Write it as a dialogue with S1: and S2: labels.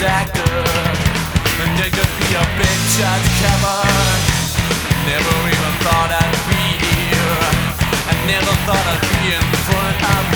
S1: actor, and you could be a big shot Kevin. Never even thought I'd be here. I never thought I'd be in front of